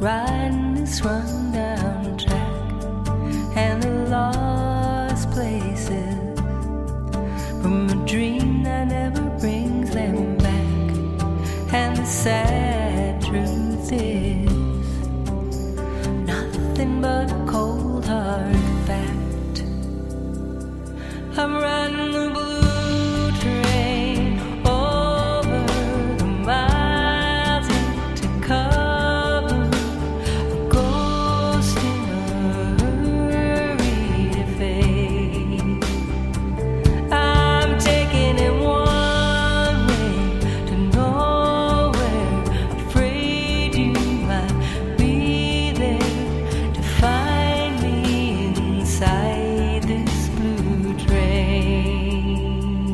riding this rundown track, and the lost places from a dream that never brings them back. And the sad truth is nothing but a cold hard fact. I'm riding the blue train over the miles yet to cover, a ghost in a hurry to fade. I'm taking it one way to nowhere, afraid you might be there to find me inside this blue train.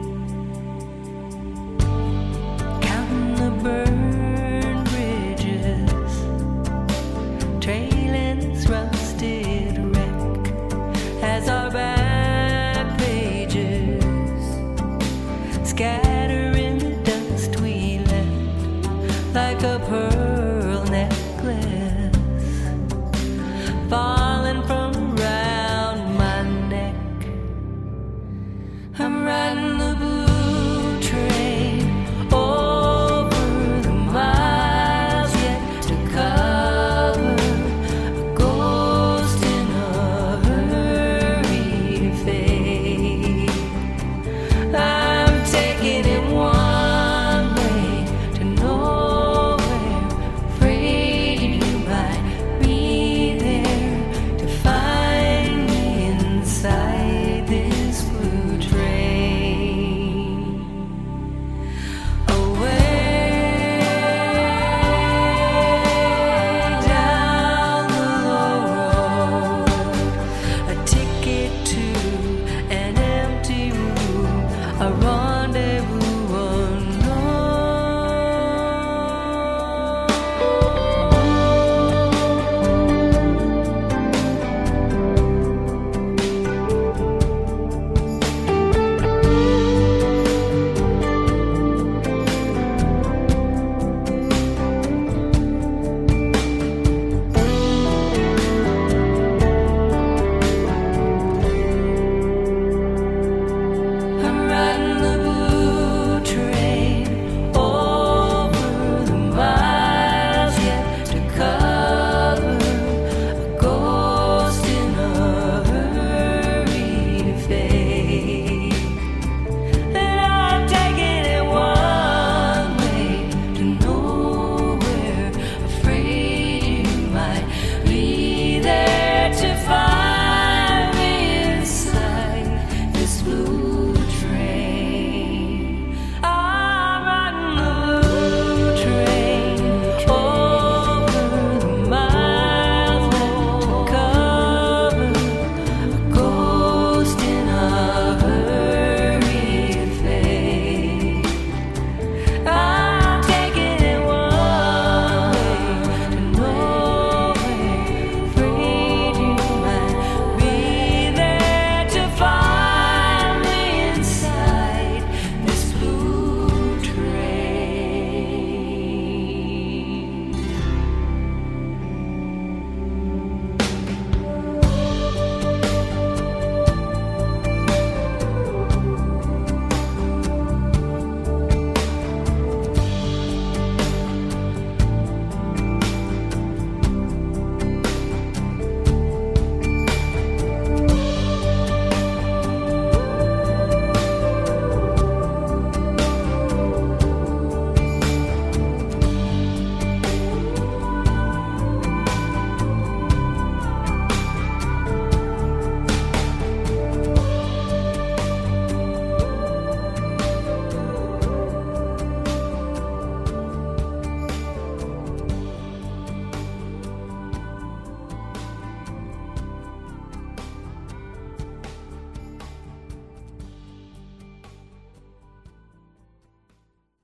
Counting the burned bridges, trailing this rusted wreck as our back pages scatter in the dust we left like a pearl necklace falling from around my neck. I'm riding the blue train over the miles yet to cover, a ghost in a hurry to fade. I'm taking it one way to nowhere, afraid you might be there to find me inside this blue train. Away down the low road, a ticket to an empty room, a